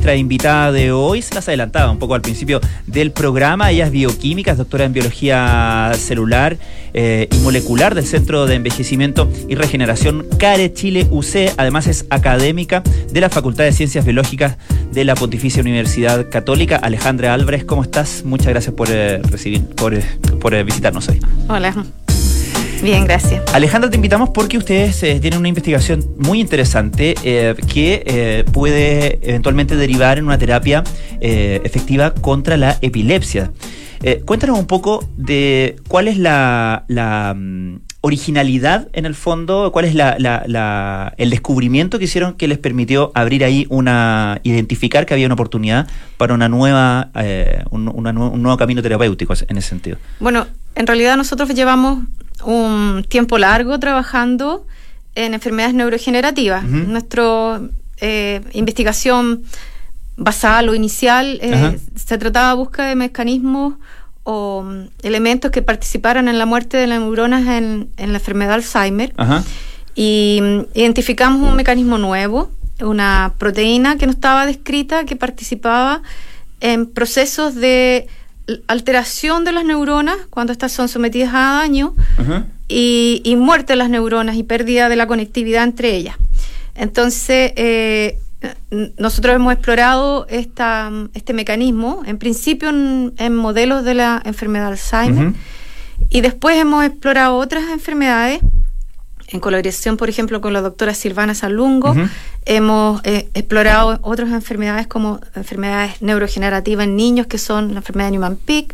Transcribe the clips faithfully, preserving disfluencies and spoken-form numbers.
nuestra invitada de hoy. Se las adelantaba un poco al principio del programa. Ella es bioquímica, es doctora en biología celular eh, y molecular del Centro de Envejecimiento y Regeneración CARE Chile U C. Además es académica de la Facultad de Ciencias Biológicas de la Pontificia Universidad Católica. Alejandra Álvarez, ¿cómo estás? Muchas gracias por eh, recibir, por, eh, por eh, visitarnos hoy. Hola. Bien, gracias. Alejandra, te invitamos porque ustedes eh, tienen una investigación muy interesante eh, que eh, puede eventualmente derivar en una terapia eh, efectiva contra la epilepsia. Eh, cuéntanos un poco de cuál es la, la um, originalidad en el fondo, cuál es la, la, la, el descubrimiento que hicieron que les permitió abrir ahí una, identificar que había una oportunidad para una nueva, eh, un, una, un nuevo camino terapéutico en ese sentido. Bueno, en realidad nosotros llevamos un tiempo largo trabajando en enfermedades neurodegenerativas. Uh-huh. Nuestra eh, investigación basal o inicial eh, uh-huh. se trataba de búsqueda de mecanismos o um, elementos que participaran en la muerte de las neuronas en, en la enfermedad de Alzheimer. Uh-huh. Y um, identificamos un mecanismo nuevo, una proteína que no estaba descrita, que participaba en procesos de alteración de las neuronas cuando estas son sometidas a daño uh-huh. y, y muerte de las neuronas y pérdida de la conectividad entre ellas. Entonces, eh, nosotros hemos explorado esta, este mecanismo, en principio en, en modelos de la enfermedad de Alzheimer, uh-huh. y después hemos explorado otras enfermedades, en colaboración, por ejemplo, con la doctora Silvana Salungo. Uh-huh. Hemos eh, explorado otras enfermedades como enfermedades neurodegenerativas en niños, que son la enfermedad de Niemann-Pick,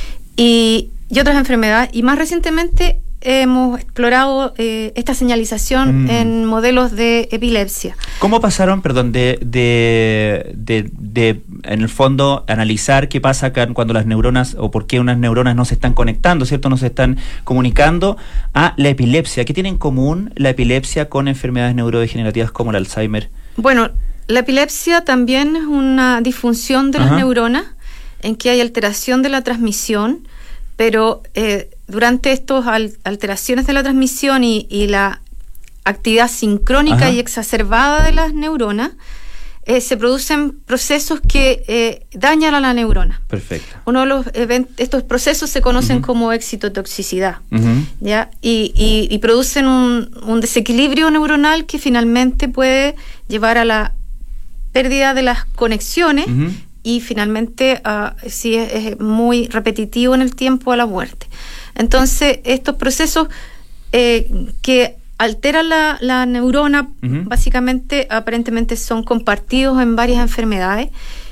y, y otras enfermedades. Y más recientemente hemos explorado eh, esta señalización mm. en modelos de epilepsia. ¿Cómo pasaron, perdón, de, de, de, de, en el fondo, analizar qué pasa acá cuando las neuronas, o por qué unas neuronas no se están conectando, ¿cierto? No se están comunicando, a la epilepsia? ¿Qué tiene en común la epilepsia con enfermedades neurodegenerativas como el Alzheimer? Bueno, la epilepsia también es una disfunción de Ajá. las neuronas, en que hay alteración de la transmisión, pero eh, durante estas al- alteraciones de la transmisión y, y la actividad sincrónica Ajá. y exacerbada de las neuronas, eh, se producen procesos que eh, dañan a la neurona. Perfecto. Uno de los event- estos procesos se conocen uh-huh. como excitotoxicidad, uh-huh. ¿ya? Y, y, y producen un, un desequilibrio neuronal que finalmente puede llevar a la pérdida de las conexiones uh-huh. y finalmente, uh, si es, es muy repetitivo en el tiempo, a la muerte. Entonces, estos procesos eh, que alteran la, la neurona, uh-huh. básicamente, aparentemente son compartidos en varias enfermedades,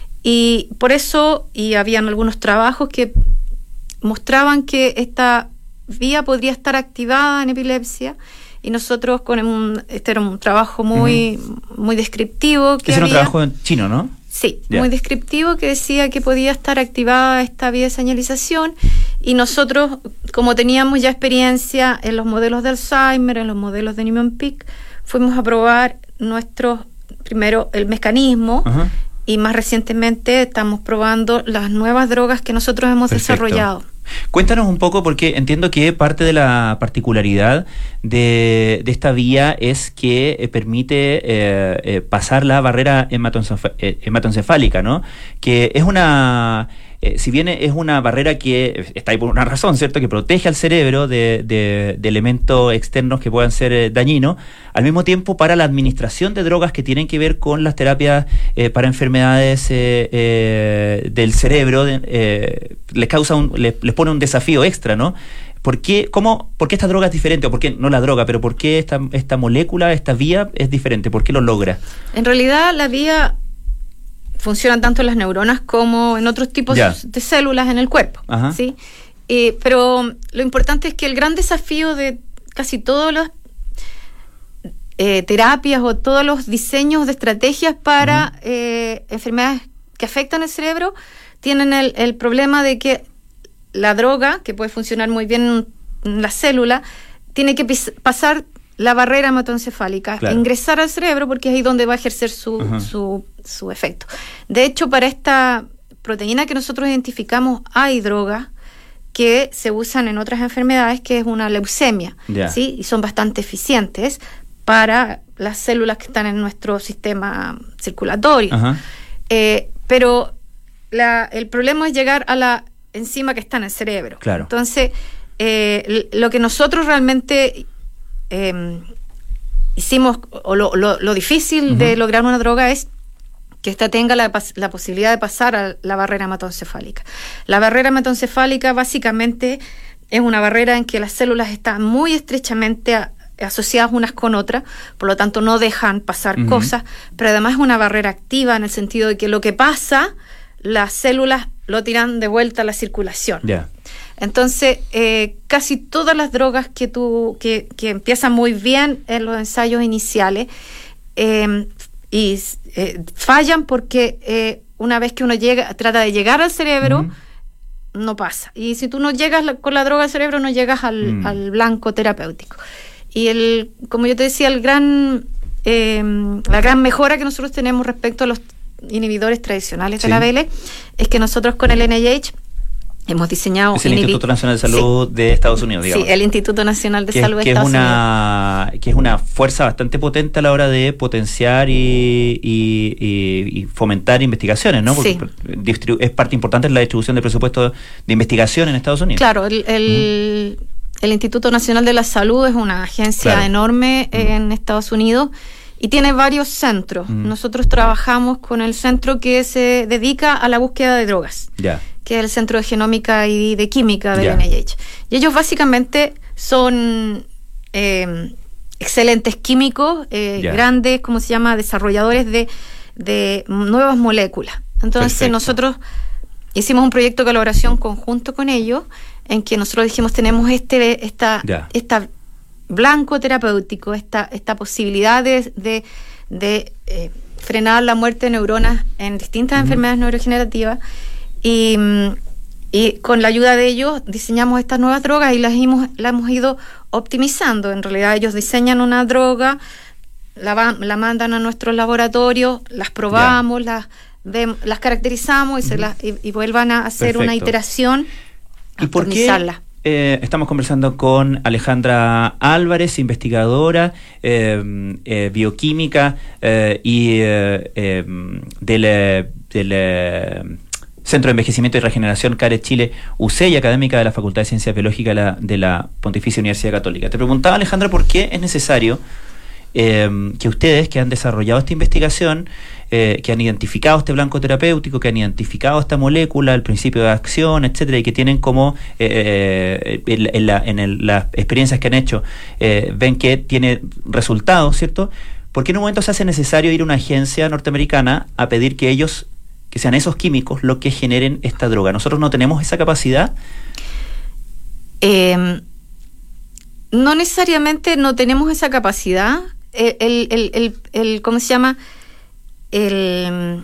y por eso, y habían algunos trabajos que mostraban que esta vía podría estar activada en epilepsia, y nosotros con un, este era un trabajo muy, uh-huh. muy descriptivo. Que Ese era había, un trabajo en chino, ¿no? Sí, yeah. muy descriptivo, que decía que podía estar activada esta vía de señalización, y nosotros, como teníamos ya experiencia en los modelos de Alzheimer, en los modelos de Niemann-Pick, fuimos a probar nuestro, primero el mecanismo, uh-huh. y más recientemente estamos probando las nuevas drogas que nosotros hemos Perfecto. desarrollado. Cuéntanos un poco, porque entiendo que parte de la particularidad de, de esta vía es que eh, permite eh, eh, pasar la barrera hematoencef- eh, hematoencefálica, ¿no? Que es una... Eh, si bien es una barrera que está ahí por una razón, ¿cierto?, que protege al cerebro de, de, de elementos externos que puedan ser eh, dañinos, al mismo tiempo para la administración de drogas que tienen que ver con las terapias eh, para enfermedades eh, eh, del cerebro, de, eh, les causa un, les, les pone un desafío extra, ¿no? ¿Por qué, cómo, ¿Por qué esta droga es diferente? O por qué, no la droga, pero por qué esta, esta molécula, esta vía es diferente? ¿Por qué lo logra? En realidad, la vía funcionan tanto en las neuronas como en otros tipos yeah. de células en el cuerpo, Ajá. ¿sí? Eh, pero lo importante es que el gran desafío de casi todas las eh, terapias o todos los diseños de estrategias para uh-huh. eh, enfermedades que afectan el cerebro tienen el, el problema de que la droga, que puede funcionar muy bien en la célula, tiene que pis- pasar la barrera hematoencefálica, claro. ingresar al cerebro, porque es ahí donde va a ejercer su, uh-huh. su, su efecto. De hecho, para esta proteína que nosotros identificamos, hay drogas que se usan en otras enfermedades, que es una leucemia, yeah. ¿sí? Y son bastante eficientes para las células que están en nuestro sistema circulatorio. Uh-huh. Eh, pero la, el problema es llegar a la enzima que está en el cerebro. Claro. Entonces, eh, lo que nosotros realmente eh, hicimos, o lo, lo, lo difícil uh-huh. de lograr una droga es que ésta tenga la, la posibilidad de pasar a la barrera hematoencefálica. La barrera hematoencefálica básicamente es una barrera en que las células están muy estrechamente a, asociadas unas con otras, por lo tanto no dejan pasar uh-huh. cosas, pero además es una barrera activa en el sentido de que lo que pasa, las células lo tiran de vuelta a la circulación. Yeah. Entonces, eh, casi todas las drogas que, tú, que, que empiezan muy bien en los ensayos iniciales eh, y eh, fallan porque eh, una vez que uno llega, trata de llegar al cerebro, uh-huh. no pasa. Y si tú no llegas la, con la droga al cerebro, no llegas al, uh-huh. al blanco terapéutico. Y el, como yo te decía, el gran, eh, la gran mejora que nosotros tenemos respecto a los inhibidores tradicionales sí. de la B L es que nosotros con el N I H hemos diseñado... Es el inhibi- Instituto Nacional de Salud sí. de Estados Unidos, digamos. Sí, el Instituto Nacional de que, Salud de que Estados es una, Unidos. Que es una fuerza bastante potente a la hora de potenciar y, y, y, y fomentar investigaciones, ¿no? Porque sí. distribu- es parte importante en la distribución de presupuestos de investigación en Estados Unidos. Claro, el... el uh-huh. El Instituto Nacional de la Salud es una agencia claro. enorme uh-huh. en Estados Unidos y tiene varios centros. Uh-huh. Nosotros trabajamos con el centro que se dedica a la búsqueda de drogas, yeah. que es el Centro de Genómica y de Química del yeah. N I H. Y ellos básicamente son eh, excelentes químicos, eh, yeah. grandes, ¿cómo se llama?, desarrolladores de, de nuevas moléculas. Entonces Perfecto. nosotros hicimos un proyecto de colaboración conjunto con ellos, en que nosotros dijimos tenemos este esta yeah. esta blanco terapéutico, esta esta posibilidad de, de, de eh, frenar la muerte de neuronas en distintas uh-huh. enfermedades neurodegenerativas y, y con la ayuda de ellos diseñamos estas nuevas drogas y las hemos, las hemos ido optimizando. En realidad ellos diseñan una droga, la, van, la mandan a nuestros laboratorios, las probamos, yeah. las, vemos, las caracterizamos y, uh-huh. se las, y, y vuelvan a hacer Perfecto. Una iteración. ¿Y por qué eh, estamos conversando con Alejandra Álvarez, investigadora, eh, eh, bioquímica eh, y eh, eh, del, del eh, Centro de Envejecimiento y Regeneración CARE Chile U C E y académica de la Facultad de Ciencias Biológicas de la, de la Pontificia Universidad Católica? Te preguntaba, Alejandra, ¿por qué es necesario eh, que ustedes, que han desarrollado esta investigación, Eh, que han identificado este blanco terapéutico, que han identificado esta molécula, el principio de acción, etcétera, y que tienen como eh, en, en, la, en el, las experiencias que han hecho eh, ven que tiene resultados, ¿cierto? ¿Por qué en un momento se hace necesario ir a una agencia norteamericana a pedir que ellos, que sean esos químicos los que generen esta droga? ¿Nosotros no tenemos esa capacidad? Eh, no necesariamente no tenemos esa capacidad. El, el, el, el, el ¿cómo se llama? El,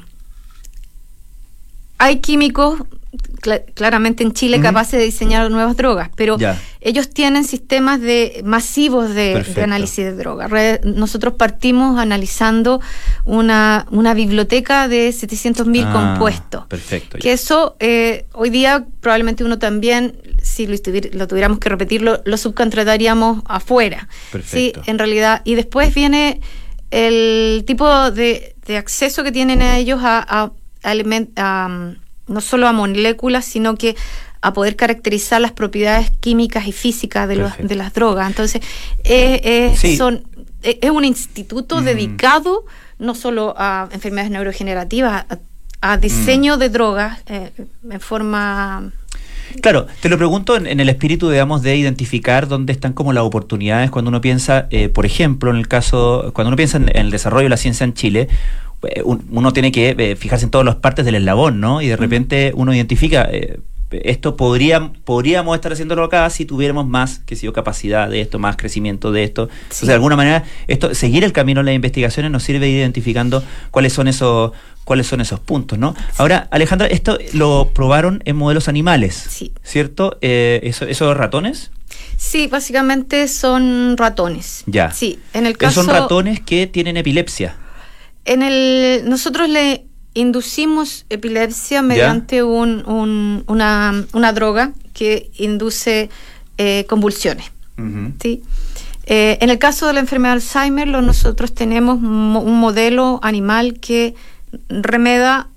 hay químicos cl- claramente en Chile uh-huh. capaces de diseñar nuevas drogas, pero ya. ellos tienen sistemas de masivos de, de análisis de drogas. Re- nosotros partimos analizando una, una biblioteca de setecientos mil ah, compuestos. Perfecto. Que ya. eso eh, hoy día probablemente uno también, si lo, estuviera, lo tuviéramos que repetirlo, lo subcontrataríamos afuera. Perfecto. Sí, en realidad. Y después viene el tipo de, de acceso que tienen a ellos a, a, a, element, a no solo a moléculas, sino que a poder caracterizar las propiedades químicas y físicas de, los, de las drogas. Entonces, eh, eh, sí. son, eh, es un instituto mm. dedicado no solo a enfermedades neurodegenerativas, a, a diseño mm. de drogas eh, en forma... Claro, te lo pregunto en, en el espíritu, digamos, de identificar dónde están como las oportunidades cuando uno piensa, eh, por ejemplo, en el caso, cuando uno piensa en, en el desarrollo de la ciencia en Chile, eh, un, uno tiene que eh, fijarse en todas las partes del eslabón, ¿no? Y de repente uno identifica, eh, esto podría, podríamos estar haciéndolo acá si tuviéramos más, qué sé yo, capacidad de esto, más crecimiento de esto. Sí. Entonces, de alguna manera, esto, seguir el camino de las investigaciones nos sirve identificando cuáles son esos cuáles son esos puntos, ¿no? Sí. Ahora, Alejandra, esto lo probaron en modelos animales, sí. ¿cierto? Eh, ¿eso, ¿Esos ratones? Sí, básicamente son ratones. Ya. Sí, en el caso... Son ratones que tienen epilepsia. En el nosotros le inducimos epilepsia mediante un, un, una, una droga que induce eh, convulsiones. Uh-huh. ¿Sí? Eh, en el caso de la enfermedad de Alzheimer, lo, nosotros tenemos mo- un modelo animal que remeda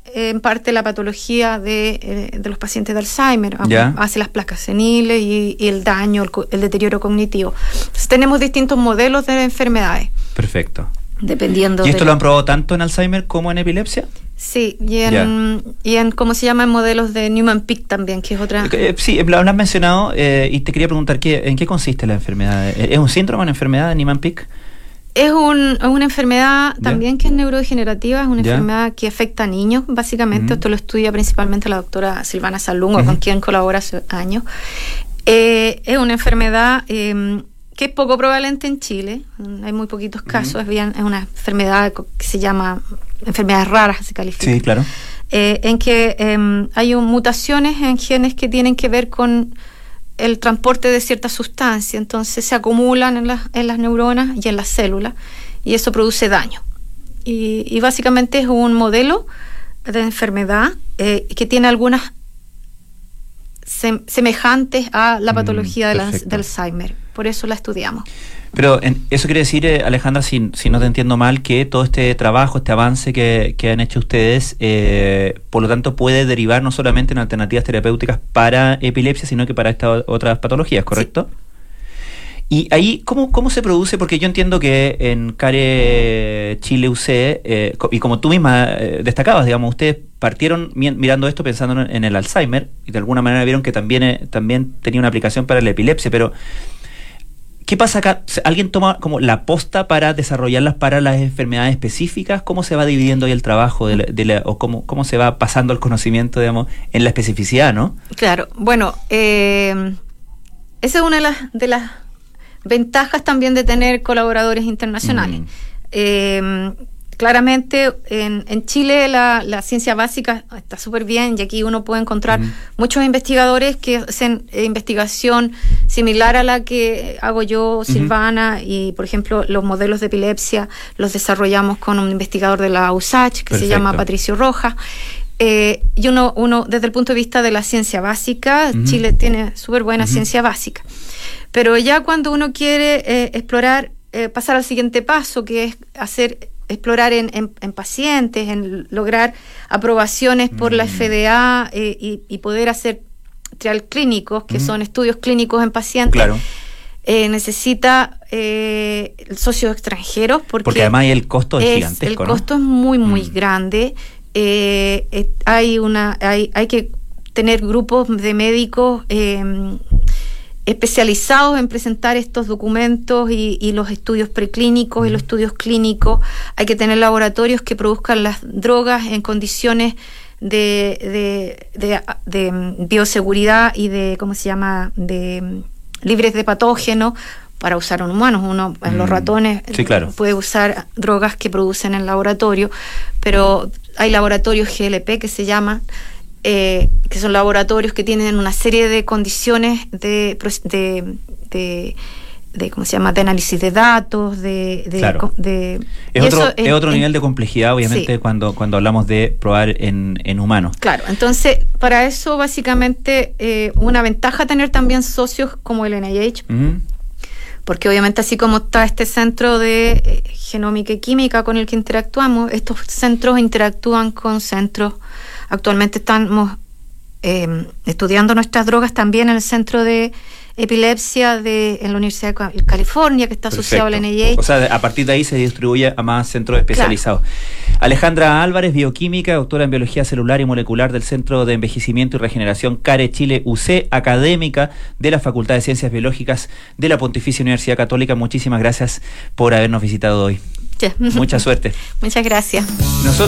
en parte la patología de, eh, de los pacientes de Alzheimer, ¿Ya? Hace las placas seniles y, y el daño, el, el deterioro cognitivo. Entonces tenemos distintos modelos de enfermedades. Perfecto. Dependiendo ¿Y esto de lo han probado tanto en Alzheimer como en epilepsia? Sí, y en, y en ¿cómo se llama? En modelos de Newman-Peak también, que es otra... Eh, sí, lo has mencionado eh, y te quería preguntar, ¿qué, ¿en qué consiste la enfermedad? ¿Es un síndrome, una enfermedad de Newman-Peak? Es, un, es una enfermedad también que es neurodegenerativa, es una ¿Ya? enfermedad que afecta a niños, básicamente. Uh-huh. Esto lo estudia principalmente la doctora Silvana Salungo, uh-huh. con quien colabora hace años. Eh, es una enfermedad... Eh, que es poco prevalente en Chile, hay muy poquitos casos, uh-huh. es, bien, es una enfermedad que se llama enfermedades raras, se califica. Sí, claro. Eh, en que eh, hay un, mutaciones en genes que tienen que ver con el transporte de ciertas sustancias, entonces se acumulan en las, en las neuronas y en las células, y eso produce daño. Y, y básicamente es un modelo de enfermedad eh, que tiene algunas sem- semejantes a la patología mm, de, la, de Alzheimer. Por eso la estudiamos. Pero en, eso quiere decir, eh, Alejandra, si, si no te entiendo mal, que todo este trabajo, este avance que, que han hecho ustedes, eh, por lo tanto puede derivar no solamente en alternativas terapéuticas para epilepsia, sino que para estas otras patologías, ¿correcto? Sí. Y ahí, ¿cómo, ¿cómo se produce? Porque yo entiendo que en CARE Chile U C, eh, y como tú misma eh, destacabas, digamos, ustedes partieron mi- mirando esto pensando en, en el Alzheimer, y de alguna manera vieron que también, eh, también tenía una aplicación para la epilepsia, pero ¿qué pasa acá? ¿Alguien toma como la posta para desarrollarlas para las enfermedades específicas? ¿Cómo se va dividiendo ahí el trabajo de la, de la, o cómo, cómo se va pasando el conocimiento, digamos, en la especificidad, ¿no? Claro, bueno, eh, esa es una de las, de las ventajas también de tener colaboradores internacionales. Mm. Eh, claramente en, en Chile la, la ciencia básica está súper bien y aquí uno puede encontrar mm. muchos investigadores que hacen eh, investigación similar a la que hago yo, Silvana, mm-hmm. y por ejemplo los modelos de epilepsia los desarrollamos con un investigador de la U S A C H que Perfecto. Se llama Patricio Rojas. Eh, y uno, uno desde el punto de vista de la ciencia básica, mm-hmm. Chile tiene súper buena mm-hmm. ciencia básica. Pero ya cuando uno quiere eh, explorar, eh, pasar al siguiente paso, que es hacer explorar en, en, en pacientes, en lograr aprobaciones por mm. la F D A eh, y, y poder hacer trial clínicos, que mm. son estudios clínicos en pacientes, claro. eh, necesita eh, socios extranjeros. Porque, porque además el costo es, es gigantesco, El ¿no? costo es muy, muy mm. grande. Eh, eh, hay, una, hay, hay que tener grupos de médicos eh, especializados en presentar estos documentos y, y los estudios preclínicos mm. y los estudios clínicos. Hay que tener laboratorios que produzcan las drogas en condiciones de, de, de, de bioseguridad y de, ¿cómo se llama?, de libres de patógenos para usar en humanos. Uno en mm. los ratones sí, claro. puede usar drogas que producen en laboratorio, pero hay laboratorios G L P que se llaman, Eh, que son laboratorios que tienen una serie de condiciones de, de, de, de ¿cómo se llama?, de análisis de datos, de... de, claro. de es, otro, es, es otro es, nivel de complejidad, obviamente, sí. cuando, cuando hablamos de probar en, en humanos. Claro, entonces, para eso, básicamente, eh, una ventaja tener también socios como el N I H, uh-huh. porque obviamente así como está este centro de eh, genómica y química con el que interactuamos, estos centros interactúan con centros. Actualmente estamos eh, estudiando nuestras drogas también en el Centro de Epilepsia de, en la Universidad de California, que está Perfecto. Asociado al N I H. O sea, a partir de ahí se distribuye a más centros especializados. Claro. Alejandra Álvarez, bioquímica, doctora en Biología Celular y Molecular del Centro de Envejecimiento y Regeneración CARE Chile U C, académica de la Facultad de Ciencias Biológicas de la Pontificia Universidad Católica. Muchísimas gracias por habernos visitado hoy. Sí. Mucha suerte. Muchas gracias. Nosotros